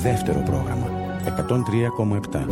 δεύτερο πρόγραμμα 103,7.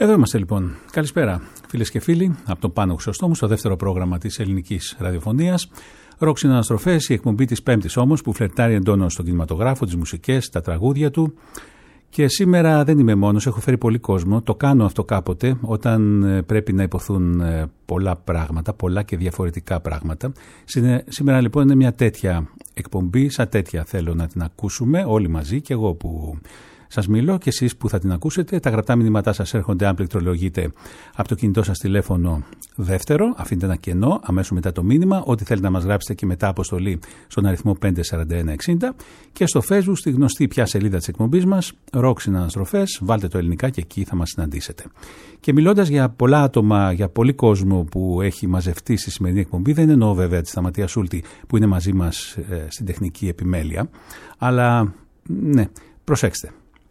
Εδώ είμαστε λοιπόν. Καλησπέρα φίλες και φίλοι από τον Πάνο Χρυσοστόμου στο δεύτερο πρόγραμμα της ελληνικής ραδιοφωνίας. Ροκ συναναστροφές, η εκπομπή της Πέμπτης όμως που φλερτάρει εντόνως στον κινηματογράφο, τις μουσικές, τα τραγούδια του. Και σήμερα δεν είμαι μόνος, έχω φέρει πολύ κόσμο. Το κάνω αυτό κάποτε όταν πρέπει να υποθούν πολλά πράγματα, πολλά και διαφορετικά πράγματα. Σήμερα λοιπόν είναι μια τέτοια εκπομπή, σαν τέτοια θέλω να την ακούσουμε όλοι μαζί και εγώ που σας μιλώ και εσείς που θα την ακούσετε. Τα γραπτά μηνύματά σας έρχονται αν πληκτρολογείτε από το κινητό σας τηλέφωνο δεύτερο. Αφήνετε ένα κενό αμέσως μετά το μήνυμα. Ό,τι θέλετε να μας γράψετε και μετά αποστολή στον αριθμό 54160. Και στο Facebook, στη γνωστή πια σελίδα της εκπομπής μας, Ροκ Συναναστροφές, βάλτε το ελληνικά και εκεί θα μας συναντήσετε. Και μιλώντας για πολλά άτομα, για πολύ κόσμο που έχει μαζευτεί στη σημερινή εκπομπή, δεν εννοώ βέβαια τη Σταματία Σούλτη που είναι μαζί μας στην τεχνική επιμέλεια. Αλλά ναι, προσέξτε.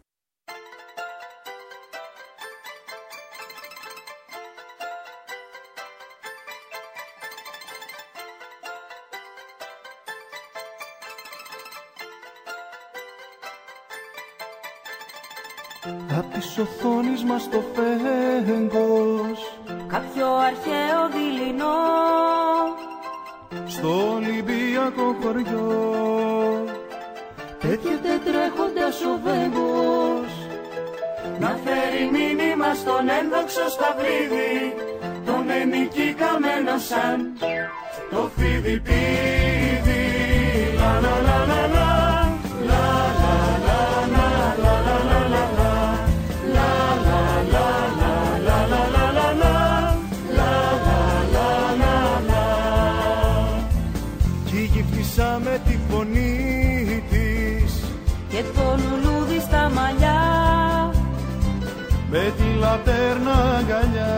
Απ' τις οθόνες μας το φέγγος, κάποιο αρχαίο δειλινό, στο Ολυμπιακό χωριό πέτυχε τρέχοντας ο Βέγκος, να φέρει μήνυμα στον ένδοξο Σταυρίδη, τον ενίκη καμένο σαν το φίδι πίδι. Λα λα λα λα λα, λα λα λα λα λα λα λα λα. Με τη φωνή της και το λουλούδι στα μαλλιά, με τη λατέρνα αγκαλιά,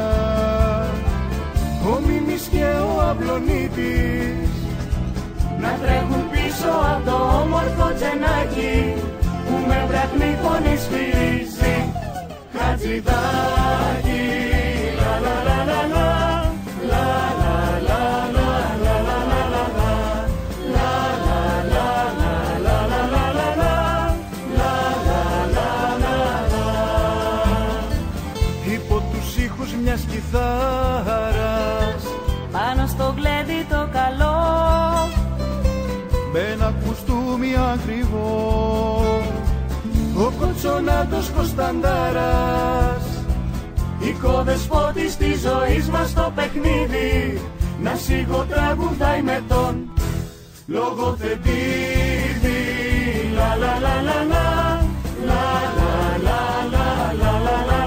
ο Μίμης και ο Αυλονίτης να τρέχουν πίσω από το όμορφο τζενάκι που με βραχνή φωνή σφυρίζει Χατζηδάκι. Λα λα λα λα λα, λα λα λα λα λα λα λα λα. Μιας κιθάρας πάνω στο γλέντι το καλό, με ένα κουστούμι ακριβό, ο Κοτσονάτος Κωνσταντάρας, οικοδεσπότης της ζωής μας το παιχνίδι, να σιγοτραγουδάει με τον λογοθετήδη. Λα λα λα λα λα, λα λα λα λα λα λα λα.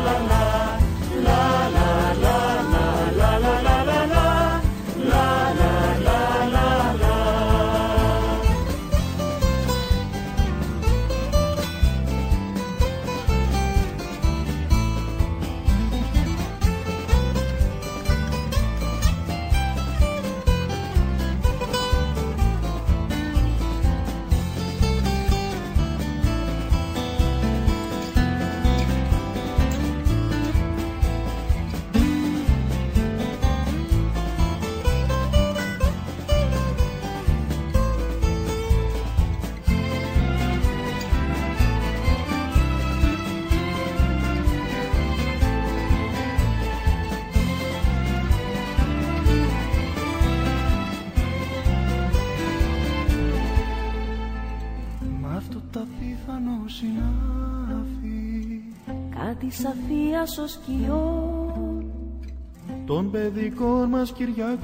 Σαφία ως σκιών των παιδικών μας Κυριακών,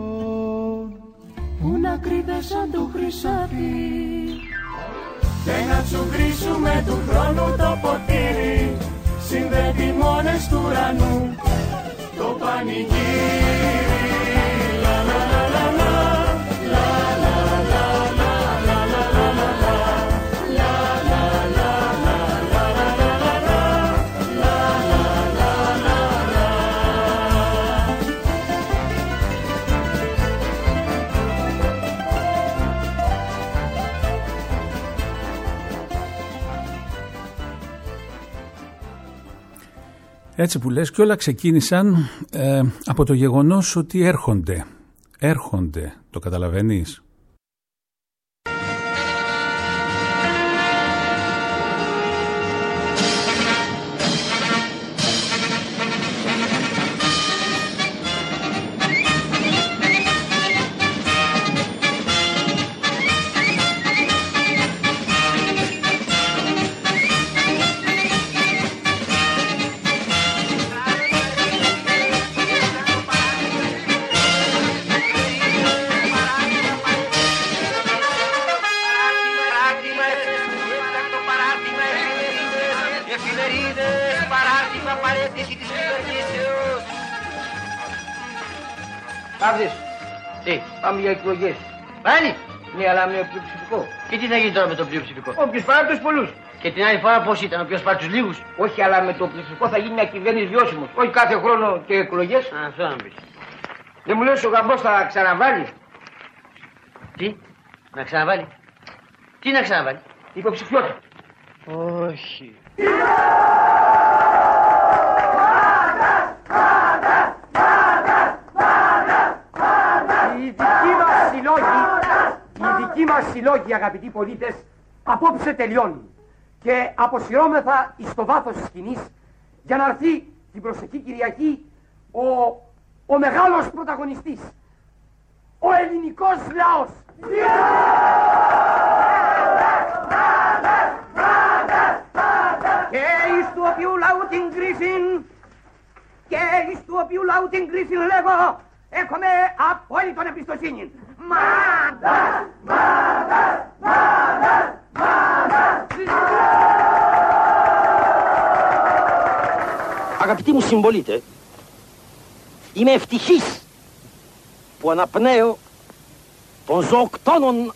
που να κρύβε σαν το χρυσάφι και να τσουγκρίσουμε του χρόνου το ποτήρι, συνδέει μόνες του ουρανού το πανηγύρι. Λα λα λα λα λα, λα λα λα λα λα λα λα λα. Έτσι που λες, και όλα ξεκίνησαν από το γεγονός ότι έρχονται, το καταλαβαίνεις. Καταπάτηση της κυβερνήσεως. Παύλης, τι, πάμε για εκλογές. Πάλι. Ναι, αλλά με πλειοψηφικό. Και τι θα γίνει τώρα με το πλειοψηφικό? Όποιος πάρει τους πολλούς. Και την άλλη φορά πώς ήταν, όποιος πάρει τους λίγους? Όχι, αλλά με το πλειοψηφικό θα γίνει μια κυβέρνηση βιώσιμος. Όχι κάθε χρόνο και εκλογές. Α, αυτό να πεις. Δεν μου λες ο γαμπός θα ξαναβάλει? Τι, να ξαναβάλει? Τι να ξαναβάλει? Υποψηφιότητα. Όχι. Οι δικοί μας συλλόγοι, αγαπητοί πολίτες, απόψε τελειώνουν και αποσυρώμεθα εις το βάθος της σκηνής για να έρθει την προσεχή Κυριακή ο μεγάλος πρωταγωνιστής, ο ελληνικός λαός. Και εις του οποίου λαού την κρίσιν, και εις του οποίου λαού την κρίσιν λέγω, έχουμε απόλυτον εμπιστοσύνη. Μάντας, μάντας, μάντας, μάντας. Αγαπητοί μου συμπολίτε, είμαι ευτυχής που αναπνέω των ζωοκτώνων,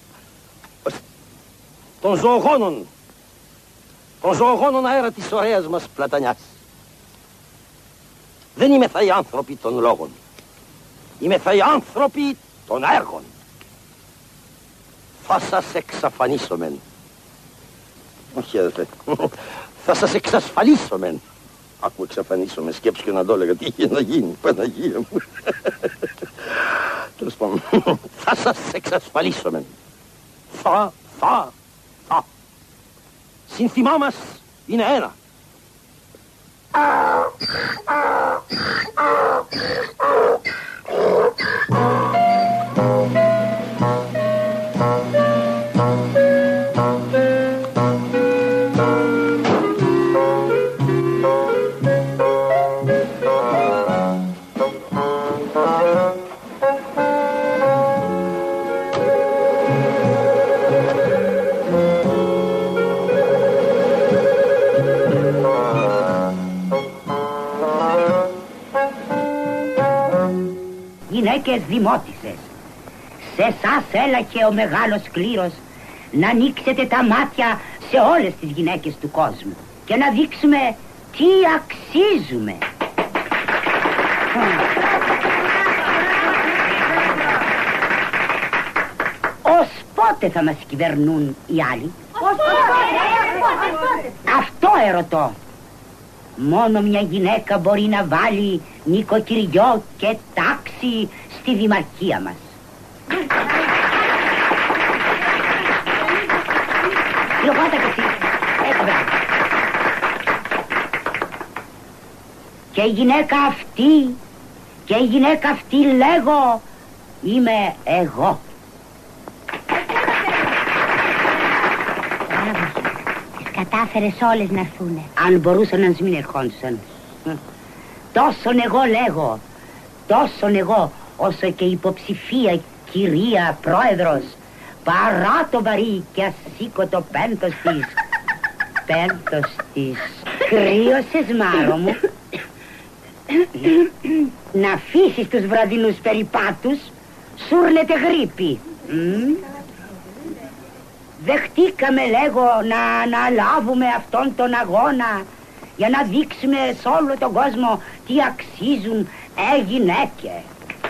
των ζωογόνων αέρα της ωραίας μας Πλατανιάς. Δεν είμαι θα οι άνθρωποι των λόγων. Είμαι θα οι άνθρωποι των έργων. Θα σας εξαφανίσομεν. Όχι αδελφέ, θα σας εξασφαλίσομεν. Άκου εξαφανίσομεν, σκέψου και να το έλεγα τι είχε να γίνει, Παναγία μου. Τέλος πάντων, θα σας εξασφαλίσομεν. Θα. Σύνθημά μας είναι ένα. Γυναίκες δημότισσες, σε εσάς έλαχε ο μεγάλος κλήρος να ανοίξετε τα μάτια σε όλες τις γυναίκες του κόσμου και να δείξουμε τι αξίζουμε. Ως πότε θα μας κυβερνούν οι άλλοι? Αυτό ερωτώ. Μόνο μια γυναίκα μπορεί να βάλει νοικοκυριό και τάξη στη δημαρχία μας. Λογότα και εσύ. Και η γυναίκα αυτή λέγω είμαι εγώ. Κατάφερες όλες να έρθουνε. Αν μπορούσαν να μην ερχόντουσαν. Τόσον εγώ λέγω, τόσον εγώ, όσο και υποψηφία κυρία πρόεδρος, παρά το βαρύ και ασήκωτο πένθος της, κρύωσες Μάρο μου, να αφήσεις τους βραδινούς περιπάτους, σούρνεται γρίπη. Δεχτήκαμε λέγω να αναλάβουμε αυτόν τον αγώνα για να δείξουμε σε όλο τον κόσμο τι αξίζουν γυναίκες.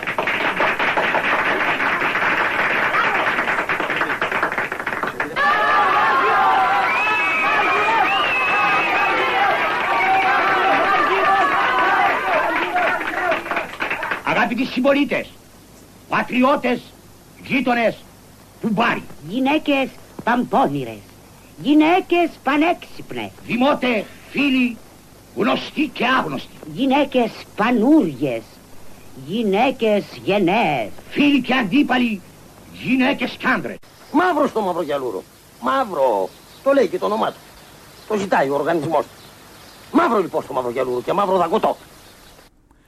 Αγαπητοί συμπολίτες, πατριώτες, γείτονες, κουμπάρι, γυναίκες παμπώνηρες, γυναίκες πανέξυπνες, δημότε, φίλοι, γνωστοί και άγνωστοι, γυναίκες πανούριες, γυναίκες γενναίες, φίλοι και αντίπαλοι, γυναίκες κι άντρες. Μαύρο στο μαυρογιαλούρο. Μαύρο. Το λέει και το όνομά του. Το ζητάει ο οργανισμός του. Μαύρο λοιπόν στο μαυρογιαλούρο και μαύρο δαγκωτό.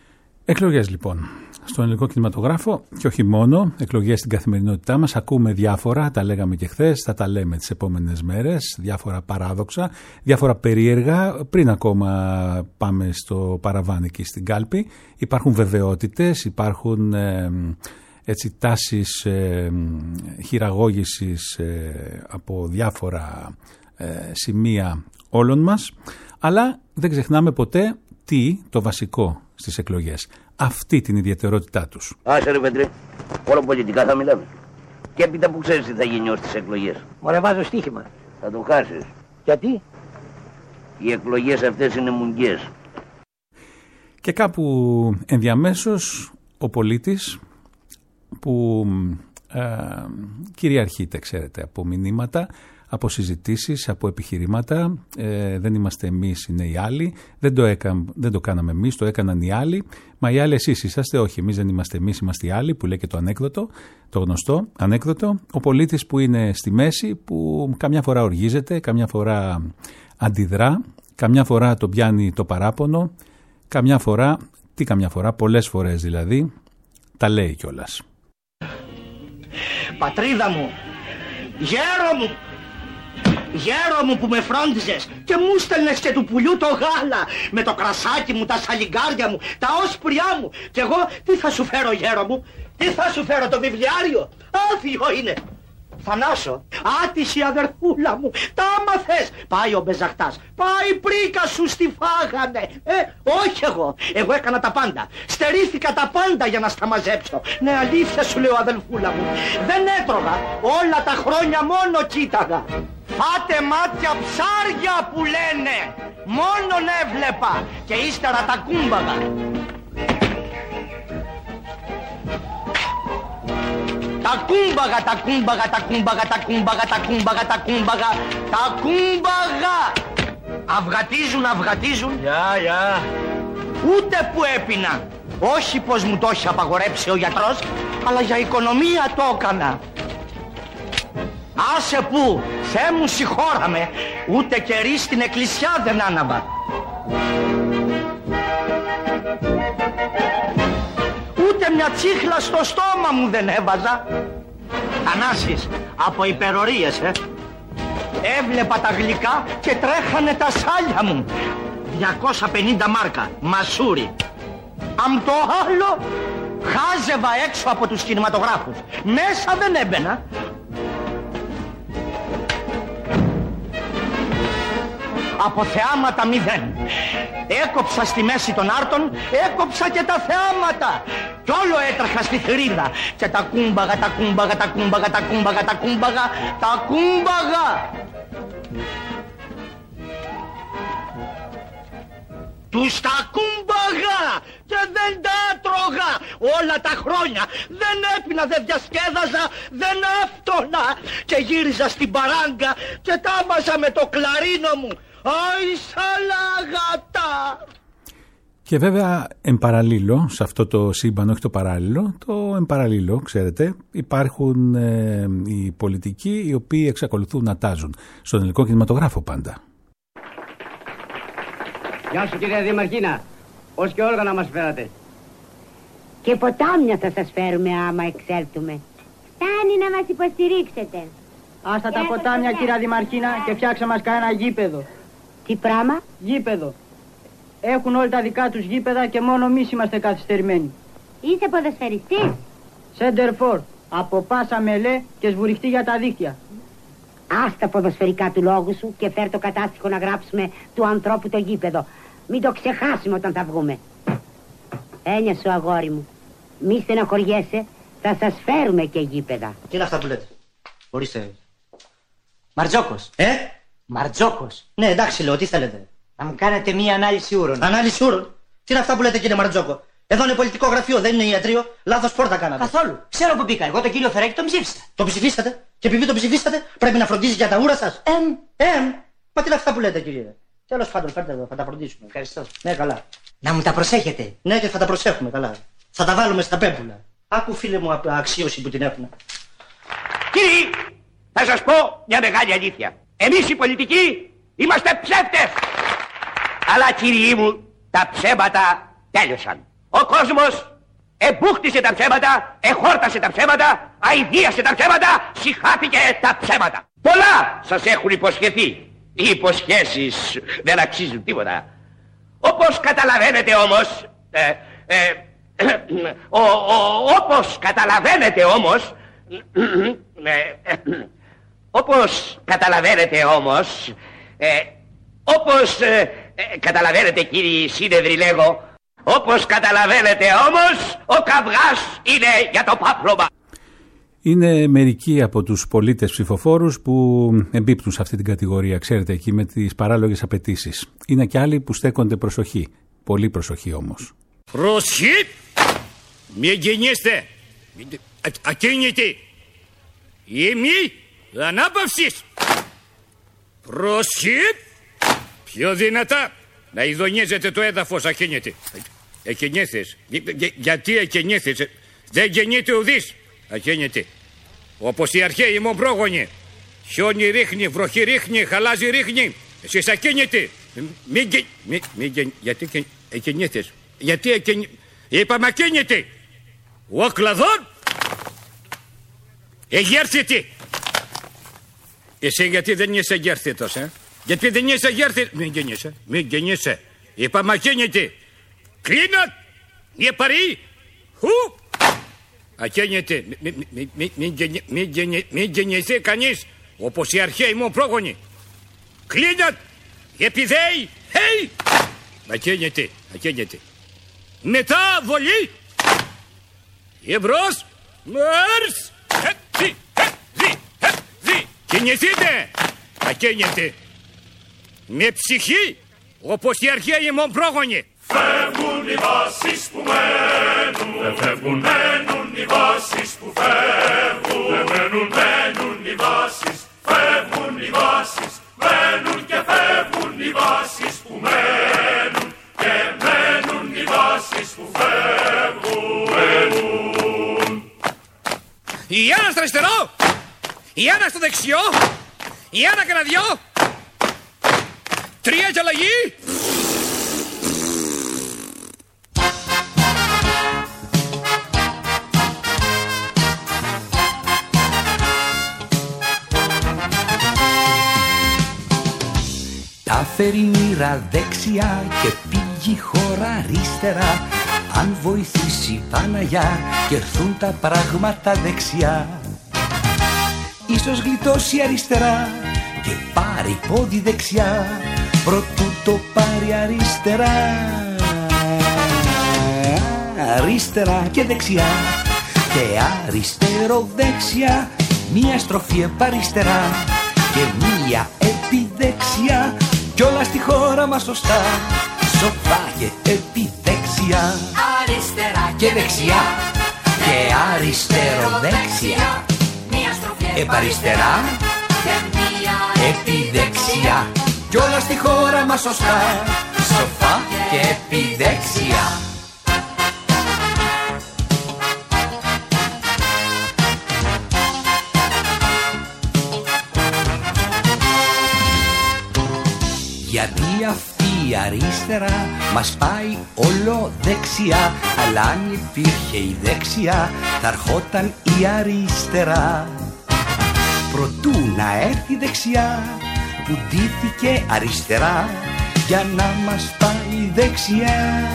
Εκλογές λοιπόν. Στον ελληνικό κινηματογράφο και όχι μόνο, εκλογές στην καθημερινότητά μας. Ακούμε διάφορα, τα λέγαμε και χθες, θα τα λέμε τις επόμενες μέρες, διάφορα παράδοξα, διάφορα περίεργα. Πριν ακόμα πάμε στο παραβάν εκεί στην κάλπη, υπάρχουν βεβαιότητες, υπάρχουν έτσι τάσεις χειραγώγησης από διάφορα σημεία όλων μας, αλλά δεν ξεχνάμε ποτέ το βασικό στις εκλογές. Αυτή την ιδιαιτερότητά τους. Άσε ρε Πέτρε, όλο πολιτικά θα μιλάμε. Και έπειτα που ξέρεις τι θα γίνει ως τις εκλογές. Μωρέ, βάζω στοίχημα. Θα το χάσεις. Γιατί? Οι εκλογές αυτές είναι μουγγιές. Και κάπου ενδιαμέσως ο πολίτης που κυριαρχείται, ξέρετε, από μηνύματα, από συζητήσεις, από επιχειρήματα. Δεν είμαστε εμείς, είναι οι άλλοι. Δεν το κάναμε εμείς, το έκαναν οι άλλοι. Μα οι άλλοι εσείς είσαστε, όχι, εμείς δεν είμαστε εμείς, είμαστε οι άλλοι, που λέει και το ανέκδοτο, το γνωστό ανέκδοτο. Ο πολίτης που είναι στη μέση, που καμιά φορά οργίζεται, καμιά φορά αντιδρά, καμιά φορά το πιάνει το παράπονο, καμιά φορά, πολλές φορές δηλαδή, τα λέει κιόλας. Πατρίδα μου, γέρο μου που με φρόντιζες και μου στέλνες και του πουλιού το γάλα με το κρασάκι μου, τα σαλιγκάρια μου, τα όσπριά μου. Και εγώ τι θα σου φέρω γέρο μου, τι θα σου φέρω, το βιβλιάριο? Άδειο είναι. Θανάσο, άτυχη αδερφούλα μου, τα άμαθες. Πάει ο Μπεζαχτάς, πάει η πρίκα σου, στη φάγανε. Όχι εγώ έκανα τα πάντα. Στερήθηκα τα πάντα για να στα μαζέψω. Ναι, αλήθεια σου λέω αδερφούλα μου. Δεν έτρωγα, όλα τα χρόνια μόνο κοίταγα. Φάτε μάτια ψάρια που λένε, μόνον έβλεπα και ύστερα τα κούμπαγα. Τα κούμπαγα. Αυγατίζουν. Γεια. Ούτε που έπινα. Όχι πως μου το έχει απαγορέψει ο γιατρός, αλλά για οικονομία το έκανα. Άσε που, Θεέ μου συγχώραμε, ούτε κερί στην εκκλησιά δεν άναβα. Ούτε μια τσίχλα στο στόμα μου δεν έβαζα. Θανάσης, από υπερορίες, Έβλεπα τα γλυκά και τρέχανε τα σάλια μου. 250 μάρκα, μασούρι. Αμ το άλλο, χάζευα έξω από τους κινηματογράφους. Μέσα δεν έμπαινα. Από θεάματα 0. Έκοψα στη μέση των άρτων, έκοψα και τα θεάματα. Κι όλο έτρεχα στη θηρίδα. Και τα κούμπαγα. Τους τα κούμπαγα και δεν τα τρώγα όλα τα χρόνια. Δεν έπινα, δεν διασκέδαζα, δεν άφτωνα. Και γύριζα στην παράγκα και τα άμαζα με το κλαρίνο μου. Αϊ σαλαγατά. Και βέβαια εμπαραλλήλω, σε αυτό το σύμπαν, όχι το παράλληλο, το εμπαραλλήλω, ξέρετε, υπάρχουν οι πολιτικοί οι οποίοι εξακολουθούν να τάζουν στον ελληνικό κινηματογράφο πάντα. Γεια σου κυρία Δημαρχίνα, ως και όργανα μας φέρατε. Και ποτάμια θα σας φέρουμε άμα εξέλθουμε. Φτάνει να μας υποστηρίξετε. Άστα τα ποτάμια κυρία Δημαρχίνα και φτιάξε μας κανένα γήπεδο. Τι πράγμα? Γήπεδο. Έχουν όλοι τα δικά τους γήπεδα και μόνο εμείς είμαστε καθυστερημένοι. Είσαι ποδοσφαιριστής? Σέντερφορ, από πάσα μελέ και σβουριχτή για τα δίχτυα. Άστα ποδοσφαιρικά του λόγου σου και φέρ το κατάστοιχο να γράψουμε του ανθρώπου το γήπεδο. Μην το ξεχάσουμε όταν θα βγούμε. Έννοια σου αγόρι μου, μη στεναχωριέσαι, θα σας φέρουμε και γήπεδα. Τι είναι αυτά που λέτε? Ορίστε. Μαρτζόκος. Μαρτζόκος. Ναι, εντάξει λέω, τι θέλετε? Να μου κάνετε μία ανάλυση ούρων. Ανάλυση ούρων? Τι είναι αυτά που λέτε κύριε Μαρτζόκο? Εδώ είναι πολιτικό γραφείο, δεν είναι ιατρείο. Λάθος πόρτα κάνατε. Καθόλου. Ξέρω που μπήκα. Εγώ τον κύριο Φεράκη τον ψήφισα. Το ψηφίσατε? Και επειδή το ψηφίσατε, πρέπει να φροντίζει για τα ούρα σας? Μα τι είναι αυτά που λέτε κύριε? Τέλος πάντων, φέρτε εδώ, θα τα φροντίσουμε. Ευχαριστώ. Ναι, καλά. Να μου τα προσέχετε. Ναι, και θα τα προσέχουμε, καλά. Θα τα βάλουμε στα πέμπουλα. Άκου φίλε μου αξίωση που την έχουν. Κύριοι, θα σας πω μια μεγάλη αλήθεια. Εμείς οι πολιτικοί είμαστε ψεύτες. Αλλά κύριοι μου, τα ψέματα τέλειωσαν. Ο κόσμος εμπούχτισε τα ψέματα, εχόρτασε τα ψέματα, αηδίασε τα ψέματα, συχάθηκε τα ψέματα. Πολλά σας έχουν υποσχεθεί. Οι υποσχέσεις δεν αξίζουν τίποτα. Όπως καταλαβαίνετε όμως, όπως καταλαβαίνετε κύριοι σύνεδροι λέγω, όπως καταλαβαίνετε όμως, ο καυγάς είναι για το πάπλωμα. Είναι μερικοί από τους πολίτες ψηφοφόρους που εμπίπτουν σε αυτή την κατηγορία, ξέρετε, εκεί με τις παράλογες απαιτήσεις. Είναι και άλλοι που στέκονται προσοχή, πολύ προσοχή όμως. Προσοχή! Μη γεννήστε! Ακίνητη! Ημί ανάπαυσης! Προσοχή! Πιο δυνατά! Να ειδονίζετε το έδαφος ακίνητη. Εκινήθης. Γιατί εκινήθης? Δεν γεννείται ουδής. Ακίνητη. Όπως οι αρχαίοι μου πρόγονοι. Χιόνι ρίχνει, βροχή ρίχνει, χαλάζει ρίχνει. Εσείς ακίνητη. Γιατί εκινήθης? Γιατί εκινήθης? Είπαμε ακίνητη. Ο κλαδόν. Εγέρθητη. Εσύ γιατί δεν είσαι εγέρθητος, Γιατί δεν είσαι εγέρθητος? Μην γεννήσε. Είπαμε ακίνητη. Κλείνω. Μη παρή. Χου. Ακίνητη. Μην γεννηθεί κανείς όπως οι αρχαίοι μου πρόγονοι. Κλείνω. Επιδέει. Χέι. Ακίνητη. Μετά βολή. Εμπρός. Μάρς. Κινηθείτε. Ακίνητη. Με ψυχή όπως οι αρχαίοι μου πρόγονοι. Φεύγουν οι βάσεις που μένουν, φεύγουν, μένουν οι βάσεις που φεύγουν, μένουν οι βάσεις, φεύγουν οι βάσεις, μένουν και φεύγουν οι βάσεις που μένουν και μένουν οι βάσεις που φεύγουν. Η ένα στο αριστερό, η ένα στο δεξιό, η ένα και ένα δυο, τρία και αλλαγή. Τα φέρει μοίρα δεξιά και πήγει χώρα αριστερά. Αν βοηθήσει Παναγιά και έρθουν τα πράγματα δεξιά. Ίσως γλιτώσει αριστερά και πάρει πόδι δεξιά, προτού το πάρει αριστερά. Αριστερά και δεξιά και αριστερό δεξιά. Μία στροφή επαριστερά και μία επιδεξιά. Κι όλα στη χώρα μας σωστά, σοφά και επιδεξιά. Αριστερά και δεξιά και αριστερό δεξιά. Μία στροφή επαριστερά και μία επιδεξιά. Κι όλα στη χώρα μας σωστά, σοφά και επιδεξιά. Γιατί αυτή η αριστερά μας πάει όλο δεξιά. Αλλά αν υπήρχε η δεξιά θα ερχόταν η αριστερά. Προτού να έρθει η δεξιά που ντύθηκε αριστερά για να μας πάει δεξιά.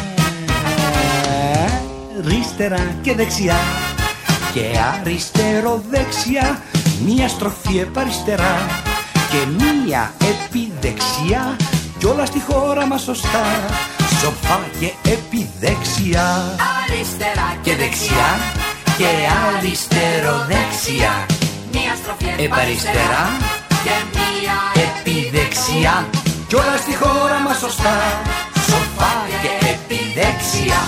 Αριστερά και δεξιά και αριστερό δεξιά. Μία στροφή επαριστερά και μία επιδεξιά. Κι όλα στη χώρα μας σωστά, σοφά και επιδεξιά. Αριστερά και δεξιά και αριστερό δεξιά. Μία στροφή επαριστερά και μία επιδεξιά. Κι όλα στη χώρα μας σωστά, σοφά και επιδεξιά.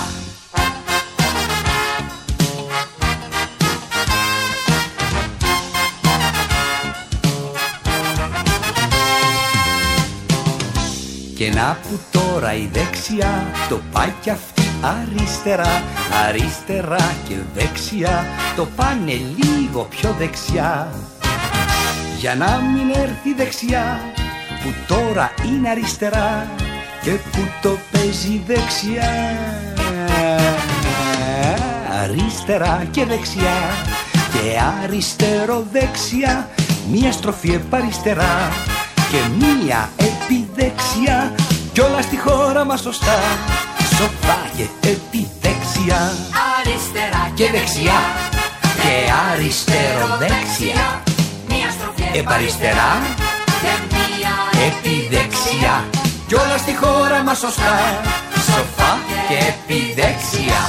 Και να που τώρα η δεξιά το πάει κι αυτή αριστερά. Αριστερά και δεξιά το πάνε λίγο πιο δεξιά. Για να μην έρθει δεξιά που τώρα είναι αριστερά και που το παίζει δεξιά. Αριστερά και δεξιά και αριστερό δεξιά, μία στροφή επαριστερά και μία επιδεξιά, κι όλα στη χώρα μας σωστά, σοφά και επιδεξιά. Αριστερά και δεξιά και αριστερό δεξιά, μία στροφή επαριστερά και μία επιδεξιά, κι όλα στη χώρα μας σωστά, σοφά και επιδεξιά.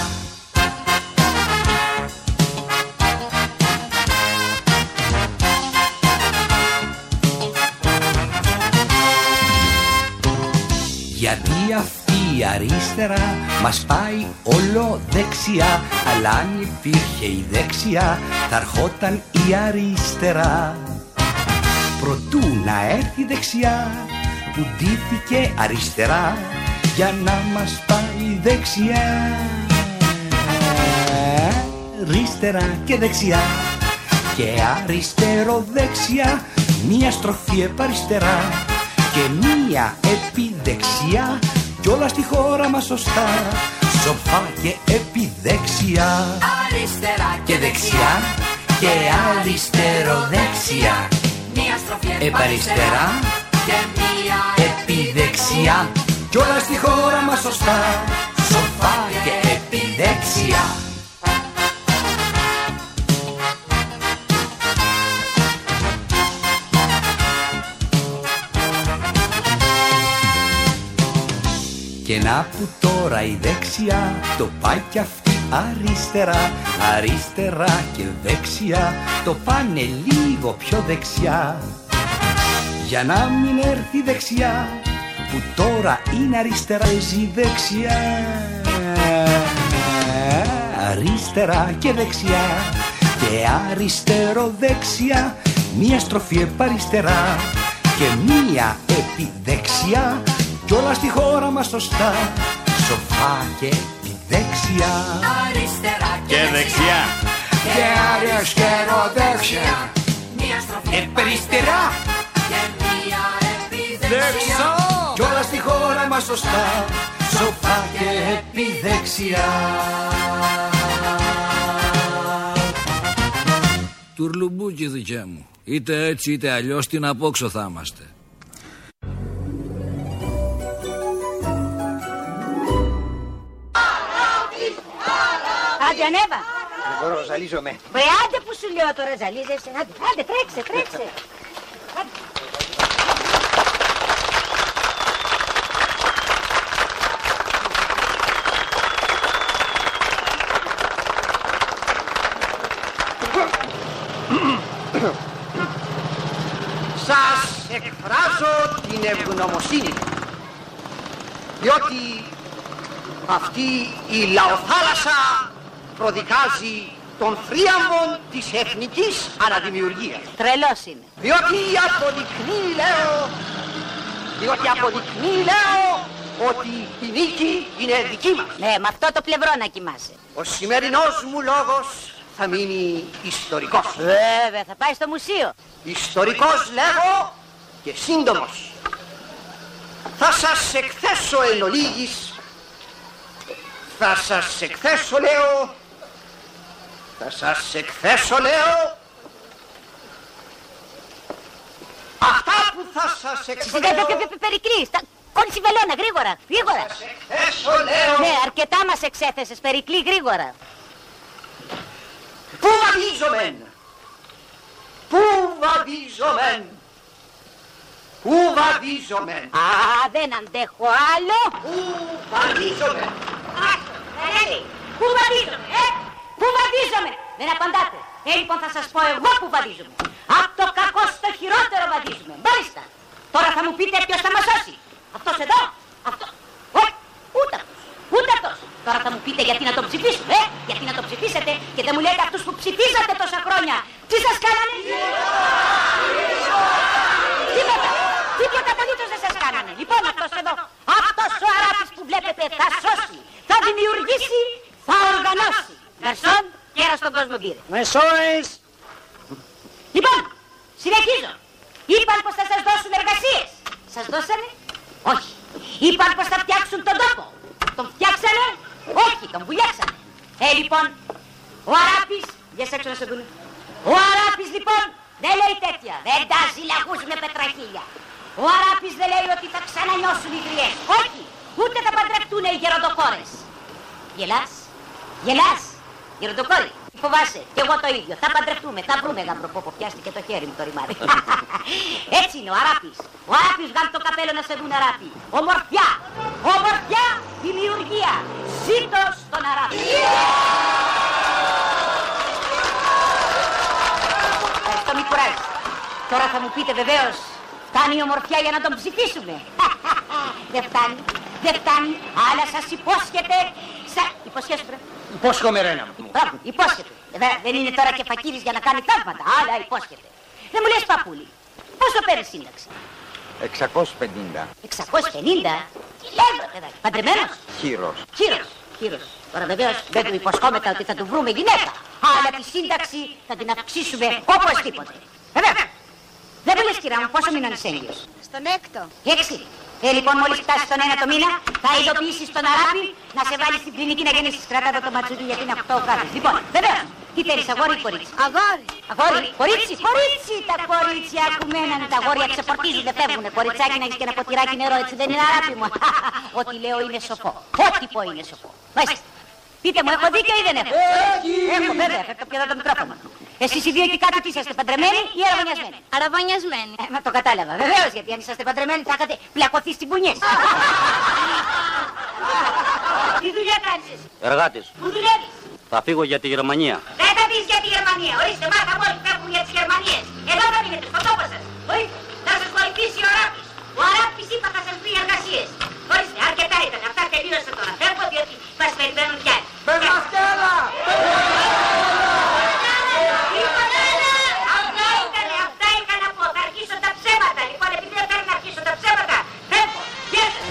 Γιατί αυτή η αριστερά μας πάει όλο δεξιά, αλλά αν υπήρχε η δεξιά θα ερχόταν η αριστερά. Προτού να έρθει η δεξιά που ντύθηκε αριστερά για να μας πάει δεξιά. Αριστερά και δεξιά και αριστερό δεξιά, μία στροφή επαριστερά και μία επιδεξιά, κι όλα στη χώρα μας σωστά, σοφά και επιδεξιά. Αριστερά και δεξιά και αριστερό δεξιά, μία στροφή επαριστερά και μία επιδεξιά, κι όλα στη χώρα μας σωστά, σοφά και επιδεξιά. Και να που τώρα η δεξιά το πάει κι αυτή αριστερά, αριστερά και δεξιά το πάνε λίγο πιο δεξιά, για να μην έρθει δεξιά που τώρα είναι αριστερά, ζει δεξιά. Αριστερά και δεξιά και αριστερό δεξιά, μία στροφή επαριστερά και μία επιδεξιά, κι όλα στη χώρα μας σωστά, σοφά και επιδεξιά. Αριστερά και δεξιά και αριστερό δεξιά, μία στροφή επαριστερά και μία επιδεξιά, κι όλα στη χώρα μας σωστά, σοφά και επιδεξιά. Τουρλουμπούκι δικιά μου, είτε έτσι είτε αλλιώς την απόξω θα είμαστε. Άντε ανέβα. Δεν μπορώ, ζαλίζομαι. Βρε άντε που σου λέω τώρα, ζαλίζεσαι. Άντε τρέξε, τρέξε. Σας εκφράζω την ευγνωμοσύνη, διότι αυτή η λαοθάλασσα προδικάζει των θρίαμβων της εθνικής αναδημιουργίας. Τρελός είναι. Διότι αποδεικνύει, λέω, ότι η νίκη είναι δική μας. Ναι, με αυτό το πλευρό να κοιμάσαι. Ο σημερινός μου λόγος θα μείνει ιστορικός. Βέβαια, θα πάει στο μουσείο. Ιστορικός λέγω και σύντομος. Θα σας εκθέσω εν ολίγης, αυτά που θα σας εκθέσω λέω. Περικλείς, κόλλησε η βελόνα, γρήγορα, γρήγορα. Θα σας εκθέσω λέω. Ναι, αρκετά μας εξέθεσες, Περικλή, γρήγορα. Πού βαδίζομεν, Α, δεν αντέχω άλλο. Πού βαδίζομεν. Πού βαδίζομαι, δεν απαντάτε. Λοιπόν θα σας πω εγώ που βαδίζομαι. Απ' το κακό στο χειρότερο βαδίζουμε. Μάλιστα. Τώρα θα μου πείτε ποιος θα μας σώσει. Αυτός εδώ, αυτό. Όχι, ούτε αυτός. Τώρα θα μου πείτε γιατί να τον ψηφίσουμε, γιατί να τον ψηφίσετε και δεν μου λέτε αυτούς που ψηφίσατε τόσα χρόνια. Τι σας κάνανε? Τίποτα απολύτως δεν σας κάνανε. Λοιπόν αυτός εδώ, αυτός ο Αράπης που βλέπετε θα σώσει, θα δημιουργήσει, θα οργανώσει. Μερσόν, κέρα στον κόσμο πήρε. Μεσόες. Λοιπόν, συνεχίζω. Είπαν πως θα σας δώσουν εργασίες. Σας δώσανε? Όχι. Είπαν πως θα φτιάξουν τον τόπο. Τον φτιάξανε? Όχι. Όχι, τον βουλιάξανε. Λοιπόν, ο Αράπης, βγες έξω να σε δούνε. Ο Αράπης λοιπόν δεν λέει τέτοια. Δεν τάζει λαγούς με πετραχίλια. Ο Αράπης δεν λέει ότι θα ξανανιώσουν οι γριές. Όχι, ούτε θα παντρευτούν οι γεροντοκόρες. Γελάς, γεροντοκόρη. Φοβάσαι, κι εγώ το ίδιο. Θα παντρευτούμε, θα βρούμε γαμπροπόπο. Πιάστηκε το χέρι μου το ρημάδι. Έτσι είναι ο Αράπης. Ο Αράπης βγάλει το καπέλο να σε δουν Αράπη. Ομορφιά, ομορφιά, δημιουργία. Ζήτω στον Αράπη. Ευχαριστώ, μη κουράζεις. Τώρα θα μου πείτε βεβαίως, φτάνει η ομορφιά για να τον ψηφίσουμε. Δεν φτάνει, δεν φτάνει, αλλά σας υπόσχεται. Υποσχέσαι. Υπόσχομαι, Ρένα μου. Μπράβο, υπόσχεται. Δεν είναι τώρα και φακίρης για να κάνει θαύματα, αλλά υπόσχεται. Δεν μου λες, παππούλη, πόσο παίρνει σύνταξη? 650. 650? Τι λέμε, παιδάκι, παντρεμένος? Χείρος. Τώρα βεβαίως δεν του υποσχόμετα ότι θα του βρούμε γυναίκα, αλλά τη σύνταξη θα την αυξήσουμε οπωσδήποτε. Βεβαίως. Δεν μου λες, κυρά μου, πόσο μείνανες έγκυος? Στον 6ο. 6. Λοιπόν, μόλις φτάσεις στον 1ο μήνα, θα ειδοποιήσεις τον Αράπη να σε βάλει στην κλινική να γεννήσεις. Κρατάτε το ματσούκι γιατί είναι 8 κάτω. Λοιπόν, βεβαίως, τι θέλεις, αγόρι ή κορίτσι? Αγόρι, κορίτσι. Τα κορίτσια ακουμέναν. Τα αγόρια ξεφορτίζουν, δεν φεύγουνε. Κοριτσάκι να έχεις και ένα ποτηράκι νερό, έτσι δεν είναι, Αράπη μου? Ό,τι λέω είναι σοφό. Ό,τι πω είναι σοφό. Μάλιστα. Πείτε μου, έχω δίκιο ή δεν έχω? Έχω, βέβαια, φεύγω πια το μικρόφωνο. Εσείς οι δύο εκεί κάτω τι είσαστε, παντρεμένοι ή αραβωνιασμένοι? Αραβωνιασμένοι. Μα το κατάλαβα, βεβαίως, γιατί αν είσαστε παντρεμένοι θα είχατε πλακωθεί στην πουνιές. Τι δουλειά κάνεις εσύ? Εργάτης. Πού δουλεύεις? Θα φύγω για τη Γερμανία. Δεν θα πεις για τη Γερμανία, ορίστε, μάθα όλοι που φεύγουν για τις Γερμανίες. Εδώ θα μείνετε, στον τόπο σας. Ορίστε, θα σας βοηθήσει ο Αράπης. Ο Αράπης είπα θα σας βρει εργασίες. Ορίστε, αρκετά ήταν, αυτά τελείωσε τώρα. Φεύγω διότι μας περιμένουν κι άλλοι. Μπερδασκέλα! Αυτά είχα να πω. Θα αρχίσω τα ψέματα. Λοιπόν, επειδή δεν θέλω να αρχίσω τα ψέματα, φεύγω. Γεια σας.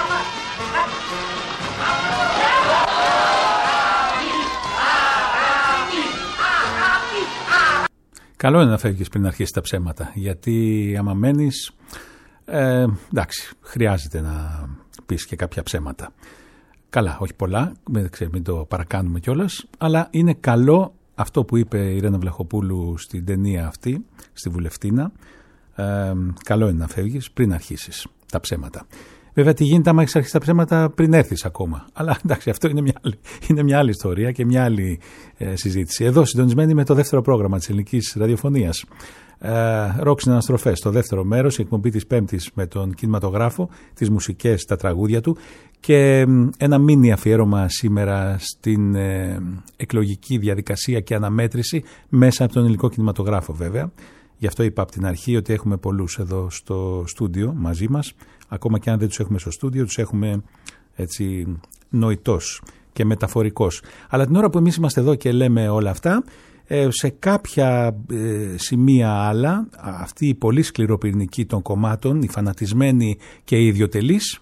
Καλό είναι να φεύγεις πριν αρχίσει τα ψέματα, γιατί άμα μένεις, εντάξει, χρειάζεται να πεις και κάποια ψέματα. Καλά, όχι πολλά, μην το παρακάνουμε κιόλας, αλλά είναι καλό αυτό που είπε η Ρένα Βλαχοπούλου στην ταινία αυτή, στη Βουλευτίνα. Καλό είναι να φεύγεις πριν αρχίσεις τα ψέματα. Βέβαια, τι γίνεται άμα έχεις αρχίσει τα ψέματα πριν έρθεις ακόμα. Αλλά εντάξει, αυτό είναι μια άλλη ιστορία και μια άλλη συζήτηση. Εδώ συντονισμένοι με το δεύτερο πρόγραμμα της ελληνικής ραδιοφωνίας. Ρόξ αναστροφές, το δεύτερο μέρος, η εκπομπή της Πέμπτης με τον κινηματογράφο, τις μουσικές, τα τραγούδια του και ένα μίνι αφιέρωμα σήμερα στην εκλογική διαδικασία και αναμέτρηση μέσα από τον ελληνικό κινηματογράφο βέβαια. Γι' αυτό είπα από την αρχή ότι έχουμε πολλούς εδώ στο στούντιο μαζί μας. Ακόμα και αν δεν τους έχουμε στο στούντιο, τους έχουμε έτσι νοητός και μεταφορικός. Αλλά την ώρα που εμείς είμαστε εδώ και λέμε όλα αυτά, σε κάποια σημεία άλλα, αυτή η πολύ σκληροπυρηνική των κομμάτων, οι φανατισμένοι και οι ιδιοτελείς,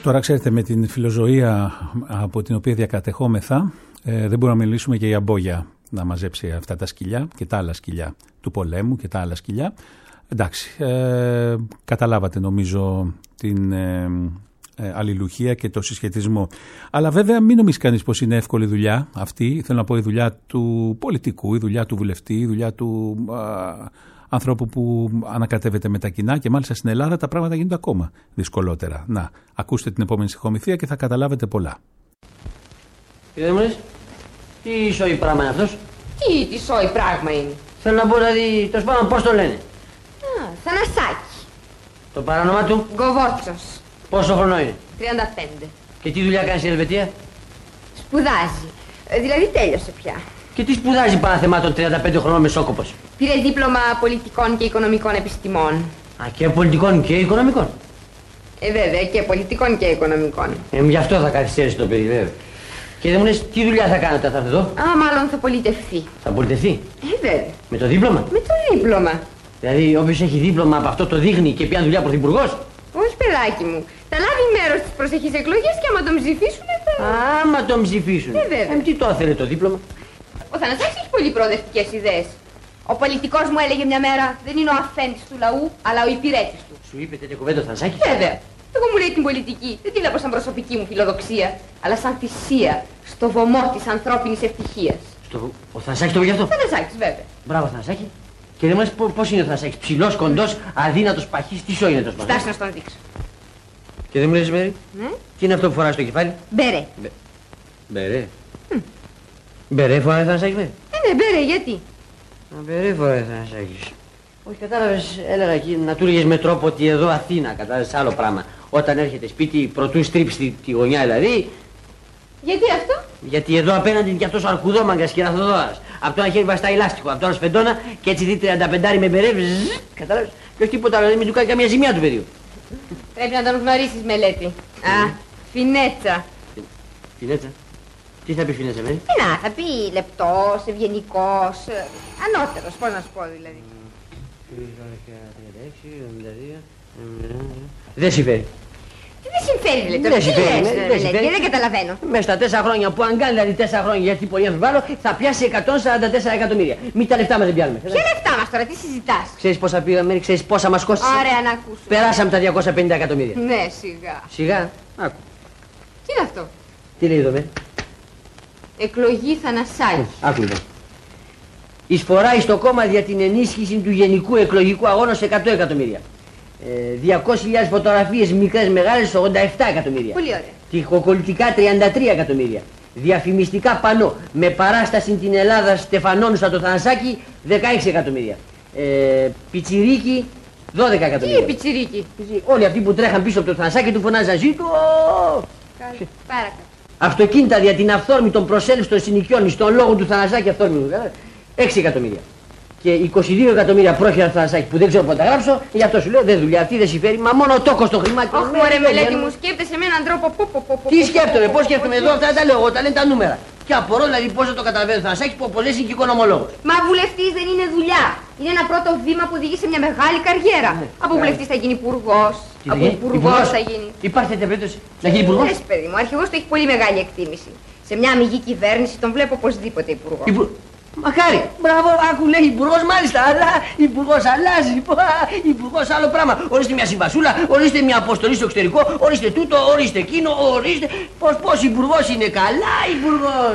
Τώρα ξέρετε, με την φιλοζωία από την οποία διακατεχόμεθα, δεν μπορούμε να μιλήσουμε και για μπόγια να μαζέψει αυτά τα σκυλιά και τα άλλα σκυλιά του πολέμου και τα άλλα σκυλιά. Εντάξει, καταλάβατε νομίζω την αλληλουχία και το συσχετισμό. Αλλά βέβαια μην νομίζει κανείς πως είναι εύκολη δουλειά αυτή. Θέλω να πω η δουλειά του πολιτικού, η δουλειά του βουλευτή, η δουλειά του ανθρώπου που ανακατεύεται με τα κοινά, και μάλιστα στην Ελλάδα τα πράγματα γίνονται ακόμα δυσκολότερα. Να, ακούστε την επόμενη στοιχομηθεία και θα καταλάβετε πολλά. Κύριε Μούρης, τι σόι πράγμα είναι αυτός? Τι σόι πράγμα είναι? Θέλω να πω δηλαδή, τέλος πάντων πώς το λένε? Θανασάκι. Το παράνομά του? Γκοβότσος. Πόσο χρόνο είναι? 35. Και τι δουλειά κάνει στην Ελβετία? Σπουδάζει. Δηλαδή τέλειωσε πια. Και τι σπουδάζει πάνω θεμάτων 35 χρονών μεσόκοπος? Πήρε δίπλωμα πολιτικών και οικονομικών επιστημών. Α, και πολιτικών και οικονομικών? Βέβαια, και πολιτικών και οικονομικών. Γι' αυτό θα καθυστέρησε το παιδί, βέβαια. Και δεν μου λες τι δουλειά θα κάνετε, θα έρθει εδώ? Μάλλον θα πολιτευθεί. Θα πολιτευθεί? Βέβαια. Με το δίπλωμα? Με το δίπλωμα. Δηλαδή, όποιος έχει δίπλωμα από αυτό το δείχνει και πιάνει δουλειά πρωθυπουργός? Όχι, παιδάκι μου. Θα λάβει μέρος στις προσεχείς εκλογές και άμα τον ψηφίσουν θα... Άμα τον ψηφίσουν. Βέβαια. Τι το ήθελε το δίπλωμα? Ο Θανασάκης έχει πολύ προοδευτικές ιδέες. Ο πολιτικός μου έλεγε μια μέρα, δεν είναι ο αφέντης του λαού, αλλά ο υπηρέτης του. Σου είπε τέτοια κουβέντα ο Θανασάκης? Βέβαια. Εγώ μου λέει την πολιτική, δεν τη βλέπω σαν προσωπική μου φιλοδοξία, αλλά σαν θυσία στο βωμό της ανθρώπινης ευτυχίας. Ο Θανασάκης το είπε γι' αυτό? Θανασάκης, βέβαια. Μπράβο, Θανασάκη. Και δεν μου λες πώς είναι ο Θανασάκης? Ψηλός, κοντός, αδύνατος, παχής, τι σόι είναι τόσο? Στάσου να στον δείξω. Και δεν μου λες, Μέρη, τι είναι αυτό που φοράς στο κεφάλι? Μπερέ. Μπερέ. Μπερέ φοράει ο Θανασάκης, Μέρη? Ναι, μπερέ, γιατί? Μπερέ φοράει ο Θανασάκης. Όχι, κατάλαβες, έλεγα εκεί να του έλεγες με τρόπο ότι εδώ Αθήνα, κατάλαβες, άλλο πράγμα. Όταν έρχεται σπίτι, πρωτού στρίψει τη γωνιά δηλαδή. Γιατί αυτό? Γιατί εδώ απέναντι είναι και αυτός ο αρκουδόμαγκας και ραθοδόρας. Από το ένα χέρι βαστά ηλάστικο, από το άλλο σφεντόνα και έτσι δει 35 με μπερέ, κατάλαβες. Και όχι τίποτα άλλο, δεν μην του κάνει καμία ζημιά του παιδιού. Πρέπει να τον γνωρίσεις, Μελέτη. Φινέτσα. Φινέτσα. Τι θα πει Φινέτσα, Μέρη? Τι να, θα πει λεπτός, ευγενικός, ανώτερος, πώς να σου πω δηλαδή. Δεν συμφέρει. Τι δεν συμφέρει, δηλαδή, τι λες, δεν καταλαβαίνω. Μέσα στα 4 χρόνια που αν κάνει δηλαδή 4 χρόνια γιατί πολύ αμφιβάλλω θα πιάσει 144 εκατομμύρια. Μην τα λεφτά μας δεν πιάνουμε. Ποια λεφτά μας τώρα, τι συζητάς? Ξέρεις πόσα πήγαμε, ξέρεις πόσα μας κόστησε? Ωραία, να ακούσω. Περάσαμε τα 250 εκατομμύρια. Ναι, σιγά. Σιγά, άκου. Τι είναι αυτό? Τι λέει εδώ, Εκλογή Θανασάκη. Άκου λοιπόν. Εισφοράει στο κόμμα για την ενίσχυση του γενικού εκλογικού αγώνα σε 100 εκατομμύρια. 200.000 φωτογραφίες μικρές μεγάλες 87 εκατομμύρια. Πολύ ωραία. Τυχοκολλητικά 33 εκατομμύρια. Διαφημιστικά πανό με παράσταση την Ελλάδα Στεφανώνου στο Θανασάκη 16 εκατομμύρια. Πιτσιρίκι 12 εκατομμύρια. Τι πιτσιρίκι? Όλοι αυτοί που τρέχαν πίσω από το Θανασάκη του φωνάζαν ζήτω. Παρακαλώ. Αυτοκίνητα για την αυθόρμητον προσέλευση των συνοικιών στον λόγο του Θανασάκη αυθόρμητου 6 εκατομμύρια. Και 22 εκατομμύρια πρόχειρα του Θανασάκη που δεν ξέρω πότε τα γράψω, γι' αυτό σου λέω δεν δουλειά αυτή, δεν συμφέρει, μα μόνο ο τόκος το χρημάκι. Όχι, μωρέ Μελέτη μου, σκέφτεσαι με έναν τρόπο. Τι σκέφτομαι, πώς σκέφτομαι εδώ, αυτά τα λέω εγώ, τα λένε τα νούμερα. Και απορώ δηλαδή πώς θα το καταλαβαίνει ο Θανασάκης που όπως λες είναι και οικονομολόγος. Μα βουλευτής δεν είναι δουλειά. Είναι ένα πρώτο βήμα που οδηγεί σε μια μεγάλη καριέρα. Από βουλευτής θα γίνει υπουργός. Από υπουργός θα γίνει. Υπάρχει τέτοια περίπτωση να γίνει υπουργός? Ναι, παιδί μου, ο αρχηγός του έχει πολύ μεγάλη εκτίμηση. Σε μια αμυγή κυβέρνηση τον βλέπω οπωσδήποτε υπουργό. Μακάρι, μπράβο, άκου λέει υπουργός μάλιστα, αλλά υπουργός αλλάζει, υπουργός άλλο πράγμα. Ορίστε μια συμβασούλα, ορίστε μια αποστολή στο εξωτερικό, ορίστε τούτο, ορίστε εκείνο, ορίστε. Πώς υπουργός είναι, καλά υπουργός.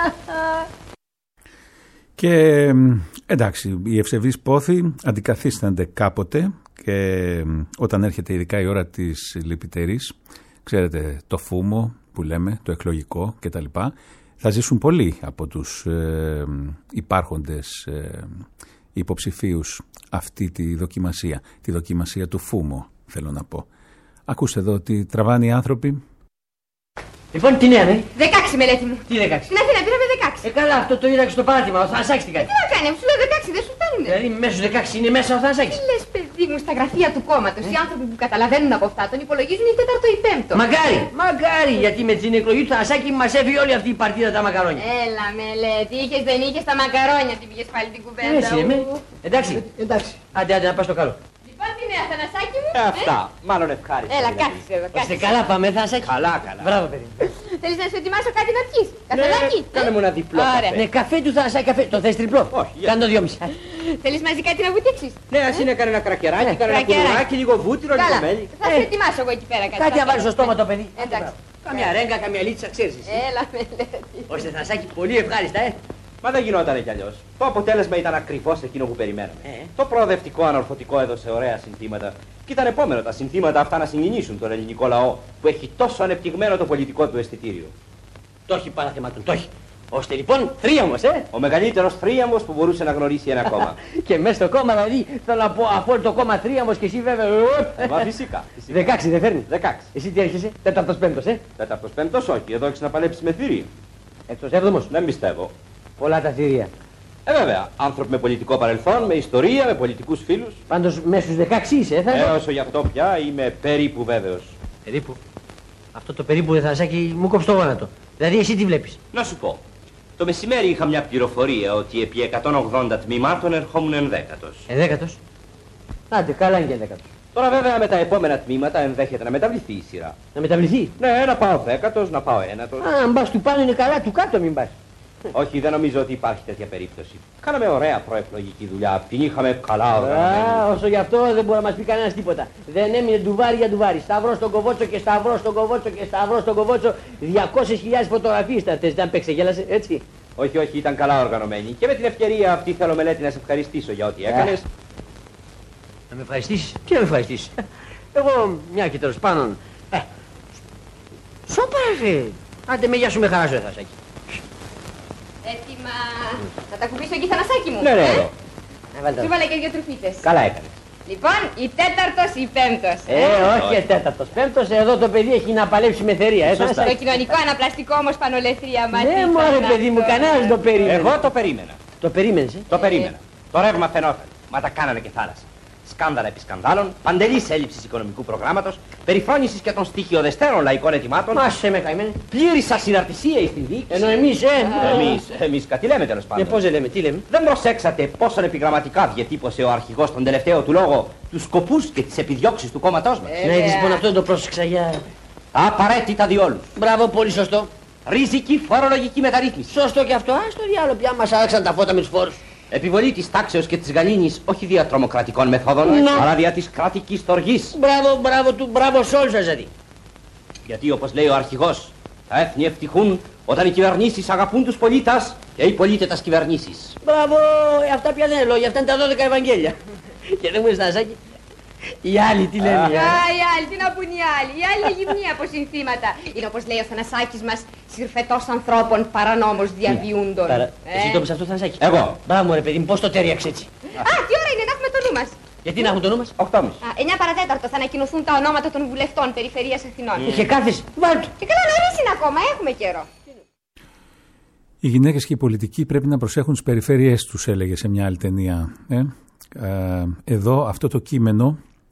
Και εντάξει, οι ευσεβείς πόθοι αντικαθίστανται κάποτε και όταν έρχεται ειδικά η ώρα της λυπητερής, ξέρετε το φούμο που λέμε, το εκλογικό κτλ. Θα ζήσουν πολλοί από τους υπάρχοντες υποψηφίους αυτή τη δοκιμασία του φούμο, θέλω να πω. Ακούστε εδώ ότι τραβάνε οι άνθρωποι. Λοιπόν, τι νέα, 16 Μελέτη μου. Τι 16? Στην Αθήνα πήραμε 16. Καλά, αυτό το είδα και στο παράδειγμα, ο Θανασάκης τι κάνει? Τι να κάνει, σου λέω 16, δεν σου φτάνουνε. Δηλαδή μέσα στους 16 είναι μέσα ο Θανασάκης. Τι λες παιδί μου, στα γραφεία του κόμματος, οι άνθρωποι που καταλαβαίνουν από αυτά τον υπολογίζουν ή 4ο ή 5ο. Μακάρι, γιατί με την εκλογή του Θανασάκη μας έφυγε όλη αυτή η παρτίδα τα μακαρόνια. Έλα Μελέτη, είχες δεν είχες τα μακαρόνια, την πήγες πάλι την κουβέντα. Εντάξει. Άντε να πας στο καλό. Λοιπόν τι νέα Θανασάκη μου? Αυτά, μάλλον ευχάριστα. Έλα, κάθισε εδώ. Είστε καλά, πάμε, Θανασάκη. Καλά, καλά. Μπράβο, παιδί. Θέλεις να σου ετοιμάσω κάτι να πιεις? Καφεδάκι? Κάνε μου ένα διπλό καφέ. Ναι, καφέ του Θανασάκη, καφέ. Το θες τριπλό? Όχι. Κάνε το 2,5. Θέλεις μαζί κάτι να βουτήξεις? Ναι, ας είναι κανένα κρακεράκι, κανένα κουρουράκι, λίγο βούτυρο, λίγο μέλι. Θα σου ετοιμάσω εγώ εκεί πέρα κάτι. Κάτι να βάλεις στο στόμα το παιδί. Εντάξει. Καμιά ρέγγα, καμιά λίτσα, ξέρεις εσύ. Έλα, μελέτη. Ώστε Θανασάκη, πολύ ευχάριστα, Μα δεν γινότανε κι αλλιώς. Το αποτέλεσμα ήταν ακριβώς εκείνο που περιμέναμε. Το προοδευτικό ανορθωτικό έδωσε ωραία συνθήματα. Και ήταν επόμενο τα συνθήματα αυτά να συγκινήσουν τον ελληνικό λαό που έχει τόσο ανεπτυγμένο το πολιτικό του αισθητήριο. Το έχει παραθεμάτων, το έχει. Ώστε λοιπόν θρίαμβος, Ο μεγαλύτερος θρίαμβος που μπορούσε να γνωρίσει ένα κόμμα. Και μέσα στο κόμμα, δηλαδή, θέλω να πω από όλο το κόμμα θρίαμβος και εσύ βέβαια. Μα φυσικά. 16 δεν φέρνει. 16. Εσύ τι έρχεσαι, 4ο-5ο, 4ο-5ο, όχι, εδώ έχεις να παλέψεις με θηρίο. 6ο-7ο. Δεν πιστεύω. Πολλά τα θηρία. Βέβαια, άνθρωποι με πολιτικό παρελθόν, με ιστορία, με πολιτικούς φίλους. Πάντως μέσα στους 16 είσαι, θα είναι. Όσο γι' αυτό πια είμαι περίπου βέβαιος. Περίπου. Αυτό το περίπου, Θανασάκη, μου κόψει το γόνατο. Δηλαδή εσύ τι βλέπεις? Να σου πω. Το μεσημέρι είχα μια πληροφορία ότι επί 180 τμήματων ερχόμουν ενδέκατος. Ενδέκατος? Άντε, καλά είναι και ενδέκατος. Τώρα βέβαια με τα επόμενα τμήματα ενδέχεται να μεταβληθεί η σειρά. Να μεταβληθεί? Ναι, να πάω δέκατος, να πάω ένατος. Αν πας του πάνω είναι καλά, του κάτω μην πας. Όχι, δεν νομίζω ότι υπάρχει τέτοια περίπτωση. Κάναμε ωραία προεκλογική δουλειά, την είχαμε καλά οργανωμένη. Όσο γι' αυτό δεν μπορεί να μας πει κανένας τίποτα. Δεν έμεινε ντουβάρι για ντουβάρι. Σταυρό στον κοβότσο και σταυρό στον κοβότσο και σταυρό στον κοβότσο. 200.000 φωτογραφίες τα θες, δεν παίξε, γέλασε, έτσι. Όχι, όχι, ήταν καλά οργανωμένη. Και με την ευκαιρία αυτή θέλω, Μελέτη, να σε ευχαριστήσω για ό,τι έκανες. Να με ευχαριστήσεις? Τι να με ευχαριστήσεις? Εγώ, μια και τέλος πάντων. Σώπαρε. Άντε με γεια σου, με χαρά σου, Θανασάκη. Έτοιμα. Να τα κουμπίσω εκεί, Θανασάκη μου. Ναι, ναι, εδώ. Του βάλε και 2 τρουφίτες. Καλά έκανες. Λοιπόν, η 4ος ή 5ος. Όχι 4ος, 5ος, εδώ το παιδί έχει να παλέψει με θερία. Το κοινωνικό αναπλαστικό όμως πανολεθρία μάτι. Ναι, μωρέ παιδί μου, κανένας το περίμενε. Εγώ το περίμενα. Το περίμενες, Το περίμενα. Το ρεύμα φαινόταν. Μα τα κάνανε και θάλασσα. Σκάνδαλα επί σκανδάλων, παντελής έλλειψης οικονομικού προγράμματος, περιφρόνησης και των στοιχειοδεστέρων λαϊκών ετοιμάτων. Άσε με καημένε. Πλήρης ασυναρτησία στην διοίκηση. Ενώ Εμείς κάτι λέμε τέλος πάντων. Και πώς δεν λέμε, τι λέμε? Δεν προσέξατε πόσον επιγραμματικά διατύπωσε ο αρχηγός τον τελευταίο του λόγο τους σκοπούς και τις επιδιώξεις του κόμματός μας. Ναι, είδες λοιπόν αυτό το πρόσεξα για... Απαραίτητα διόλους. Μπράβο, πολύ σωστό. Ριζική φορολογική μεταρρύθμιση. Σωστό και αυτό. Ας το διάλογο πια μας άραξαν τα φώτα με τους φόρους. Επιβολή της τάξεως και της γαλήνης όχι δια τρομοκρατικών μεθόδων, αλλά δια της κρατικής τοργής. Μπράβο σε όλους σας δηλαδή. Γιατί όπως λέει ο αρχηγός, τα έθνη ευτυχούν όταν οι κυβερνήσεις αγαπούν τους πολίτες και οι πολίτες τις κυβερνήσεις. Μπράβο, αυτά πια δεν είναι λόγια, αυτά είναι τα 12 Ευαγγέλια. Και δεν μου είναι Στανασάκη. Οι άλλοι τι λένε? Οι άλλοι, τι να πούν οι άλλοι? Οι άλλοι είναι γυμνοί από συνθήματα. Είναι όπως λέει ο Θανασάκης μας, συρφετός ανθρώπων παρανόμως διαβιούντων. Εσύ το είπες αυτό, Θανασάκη? Εγώ. Μπράβο ρε παιδί μου, πώς το τέριαξε έτσι? Τι ώρα είναι να έχουμε το νου μας? Γιατί να έχουμε το νου μας? 8.30. 9 παρατέταρτο θα ανακοινωθούν τα ονόματα των βουλευτών Περιφερείας Αθηνών. Και κάθεσαι, βάλτε. Και καλά νωρίς είναι ακόμα, έχουμε καιρό. Οι γυναίκες και οι πολιτικοί πρέπει να προσέχουν τις περιφέρειές τους, έλεγε σε μια άλλη ταινία. Εδώ αυτό το κείμενο,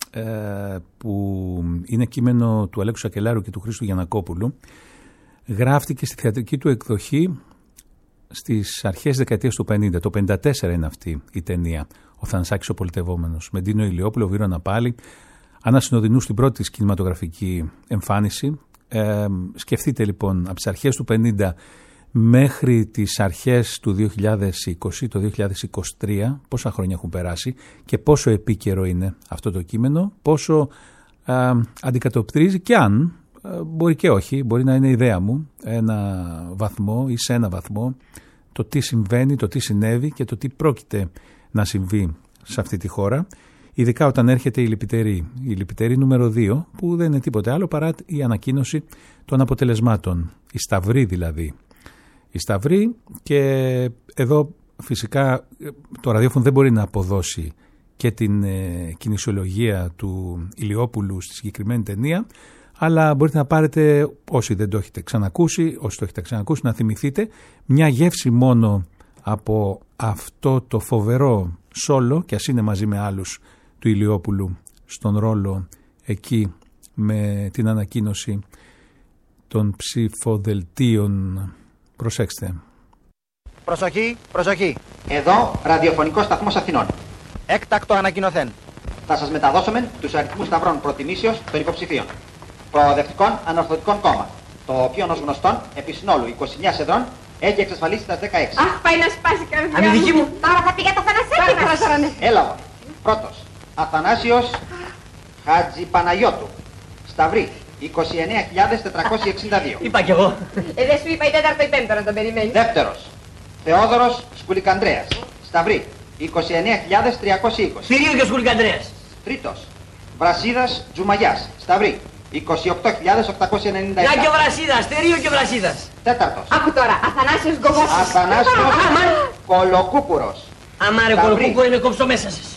που είναι κείμενο του Αλέξου Σακελάρου και του Χρήστου Γιαννακόπουλου, γράφτηκε στη θεατρική του εκδοχή στις αρχές δεκαετίας του 50. Το 54 είναι αυτή η ταινία, ο Θανασάκης ο Πολιτευόμενος, με Ντίνο Ηλιόπουλο, Βύρωνα Πάλη, Άννα Συνοδεινού στην πρώτη της κινηματογραφική εμφάνιση. Σκεφτείτε λοιπόν από τις αρχές του 50 μέχρι τις αρχές του 2020, το 2023, πόσα χρόνια έχουν περάσει και πόσο επίκαιρο είναι αυτό το κείμενο, πόσο αντικατοπτρίζει και αν, μπορεί και όχι, μπορεί να είναι ιδέα μου, ένα βαθμό ή σε ένα βαθμό, το τι συμβαίνει, το τι συνέβη και το τι πρόκειται να συμβεί σε αυτή τη χώρα, ειδικά όταν έρχεται η Λυπητερή νούμερο 2, που δεν είναι τίποτε άλλο παρά η ανακοίνωση των αποτελεσμάτων, η Σταυρή δηλαδή. Η Σταυρή, και εδώ φυσικά το ραδιόφωνο δεν μπορεί να αποδώσει και την κινησιολογία του Ηλιόπουλου στη συγκεκριμένη ταινία, αλλά μπορείτε να πάρετε, όσοι δεν το έχετε ξανακούσει, όσοι το έχετε ξανακούσει, να θυμηθείτε μια γεύση μόνο από αυτό το φοβερό σόλο, και ας είναι μαζί με άλλους, του Ηλιόπουλου στον ρόλο εκεί με την ανακοίνωση των ψηφοδελτίων. Προσέξτε. Προσοχή, προσοχή. Εδώ, ραδιοφωνικός σταθμός Αθηνών. Έκτακτο ανακοινωθέν. Θα σας μεταδώσουμε τους αριθμούς σταυρών προτιμήσεως των υποψηφίων. Προοδευτικών Ανορθωτικών Κόμμα, το οποίο ως γνωστόν επί συνόλου 29 εδρών έχει εξασφαλίσει τα 16. Αχ, πάει να σπάσει η καρδιά Αν η δική μου. Τώρα θα πει για το Θανασάκι μας. Έλα εγώ. Πρώτος, Αθανάσιος Χατζηπαναγιώτου. Σταυρή, 29.462. Είπα κι εγώ. Δεν σου είπα η τέταρτο ή πέμπτο να τον περιμένει. Δεύτερος, Θεόδωρος Σκουλικανδρέας. Σταυρή, 29.320. Θηρίο και Σκουλικανδρέας. Τρίτος, Βρασίδας Τζουμαγιάς. Σταυρή, 28.897. Για και Βρασίδας, Θηρίο και Βρασίδας. Τέταρτος, Άκου τώρα, Αθανάσιος Γκοβόσης. Αθανάσιος Κολοκούκουρος. Αμάρε Κολοκούκουρο είναι κόψω μέσα σας.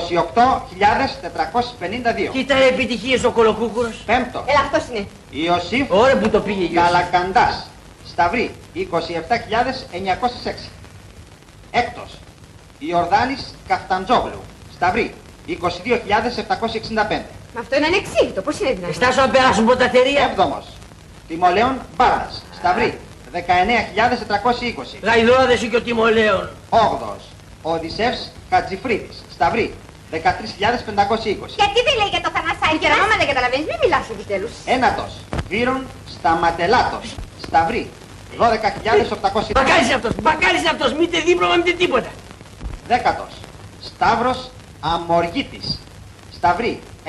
28.452. Κοίτα ρε επιτυχίες ο Κολοκούκουρος. Πέμπτος, Έλα, αυτός είναι. Ιωσήφ Ωραία που το πήγε η Ιωσήφ. Καλακαντάς. Σταυρή, 27.906. Έκτος, Ιορδάνης Καφταντζόγλου. Σταυρή, 22.765. Μα αυτό είναι ανεξήγητο, πώς είναι δυνατόν. Στάσου να περάσουν ποτατερία. Έβδομος, Τιμολέων Μπάρας. Σταυρή, 19.420. Γαϊδρόδες σου και ο Τιμολέων. Όγδος, Οδυσσεύς Χατζηφρίδης. Σταυρή, 13.520. Γιατί δεν λέει για το Θανασάκι. Και άμα δεν καταλαβαίνεις, μην μιλάς επιτέλους. Ένατος, Βύρον Σταματελάτος. Σταυρή, 12.800. Μπακάλης είναι αυτός, μπακάλης είναι αυτός, μήτε δίπλωμα μήτε τίποτα. Δέκατος, Σταύρος Αμοργίτης. Σταυρή,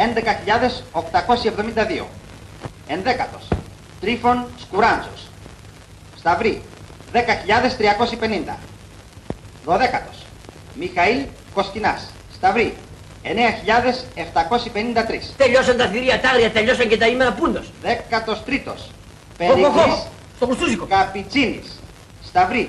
11.872. Ενδέκατος, Τρίφων Σκουράντζος. Σταυρή, 10.350. Δωδέκατος, Μιχαήλ Κοσκινάς. Σταυρή, 9.753. Τελειώσαν τα θηρία τα άγρια, τελειώσαν και τα ήμερα πούντος. 13ος, Περικλής στο Χρουστούζικο. Καπιτσίνης. Σταυρή,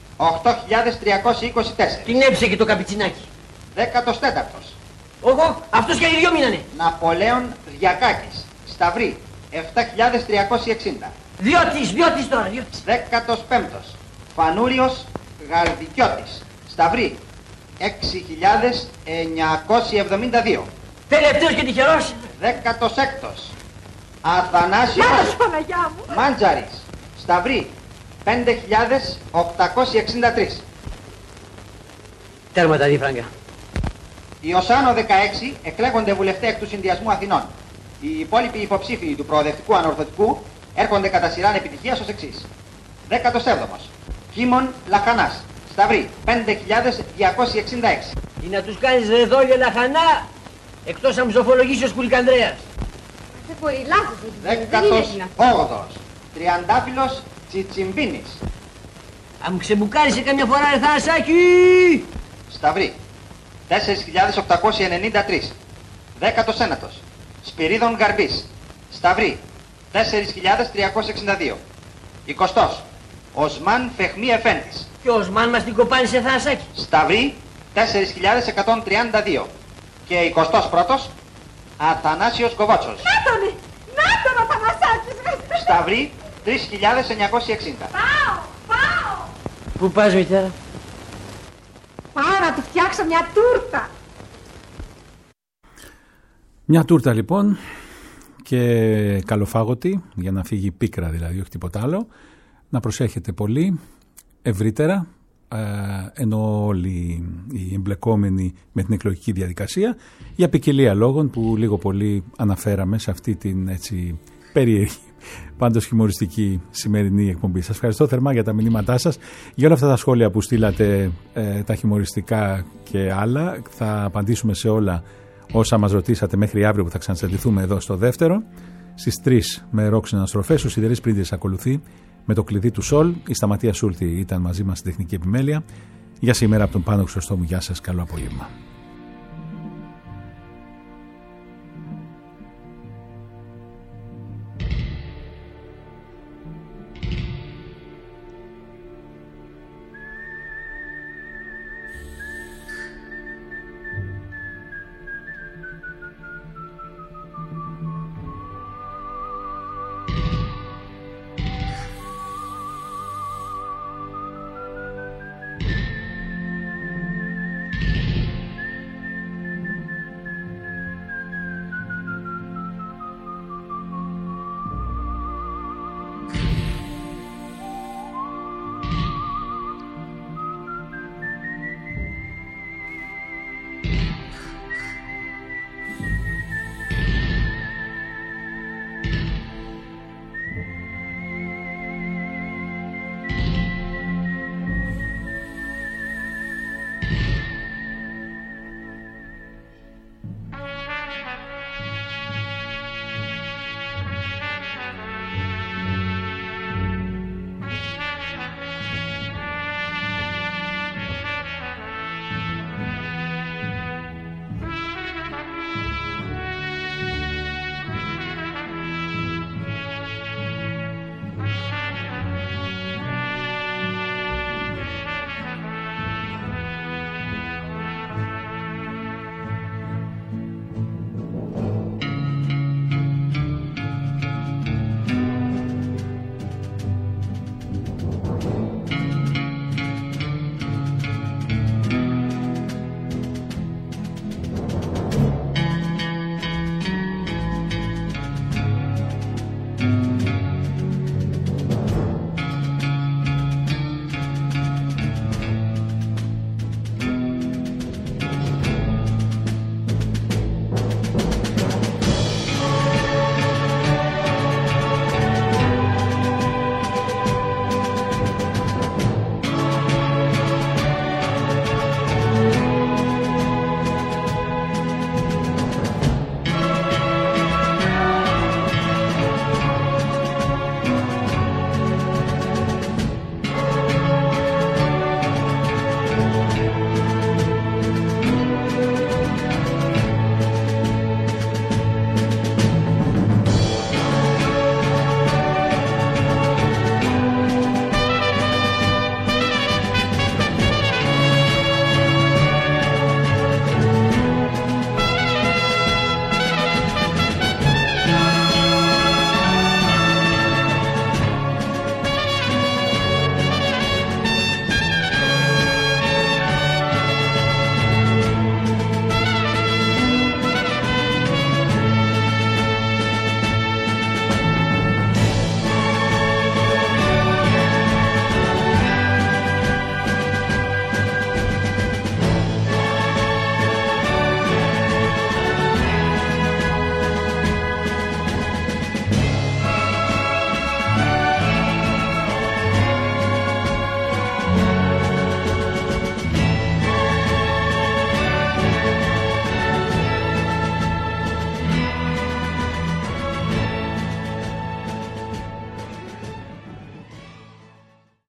8.324. Την έψε και το καπιτσινάκι. 14ος, Εγώ, αυτός και οι δυο μείνανε. Ναπολέων Διακάκης. Σταυρή, 7.360. Διώτης τώρα, διώτης. 15ος, Φανούριος Γαρδικιώτης. Σταυρή, 6.972. Τελευταίος και τυχερός. 16ος, Αθανάσιος Παναγιά μου. Μάντζαρης. Σταυρή, 5.863. Τέρμα τα δίφραγκα. Ιωσάνο 16 εκλέγονται βουλευτές του Συνδυασμού Αθηνών. Οι υπόλοιποι υποψήφοι του Προοδευτικού Ανορθωτικού έρχονται κατά σειράν επιτυχίας ως εξής. 17ος, Κίμων Λαχανάς. Σταυρή, 5.266. Ή να τους κάνεις ρε δόλια λαχανά, εκτός να μου ζωφολογήσει ο Σκουλικανδρέας. Δεν μπορεί, λάθος έχει γίνει, δεν είναι δυνατόν. 18ος, Τριαντάφυλλος Τσιτσιμπίνης. Αν μου ξεμπουκάρισε καμιά φορά ρε Θανασάκι. Σταυρή, 4.893. 19ος, Σπυρίδων Γαρμπής. Σταυρή, 4.362. 20ος, Οσμάν Φεχμή Εφέντης. Και ο Οσμάν μας την κοπάνισε Θανασάκι. Σταυρή, 4.132. Και 21ος, Αθανάσιος Γκοβότσος. Να τον ο Θανασάκης. Σταυρή, 3.960. Πάω. Πού πας μητέρα? Πάω να του φτιάξω μια τούρτα. Μια τούρτα λοιπόν και καλοφάγωτη, για να φύγει πίκρα δηλαδή, όχι τίποτα άλλο. Να προσέχετε πολύ ευρύτερα, ενώ όλοι οι εμπλεκόμενοι με την εκλογική διαδικασία, για ποικιλία λόγων που λίγο πολύ αναφέραμε σε αυτή την έτσι περίεργη, πάντως χιουμοριστική σημερινή εκπομπή. Σας ευχαριστώ θερμά για τα μηνύματά σας, για όλα αυτά τα σχόλια που στείλατε, τα χιουμοριστικά και άλλα. Θα απαντήσουμε σε όλα όσα μας ρωτήσατε μέχρι αύριο που θα ξανασυντηθούμε εδώ στο δεύτερο. Στις 3 με ροκ αναστροφές, ο Σιδερής Πρίντιας ακολουθεί με το κλειδί του Σολ. Η Σταματία Σούλτη ήταν μαζί μας στην τεχνική επιμέλεια. Για σήμερα από τον Πάνο Χρυσοστόμου, γεια σας, καλό απόγευμα.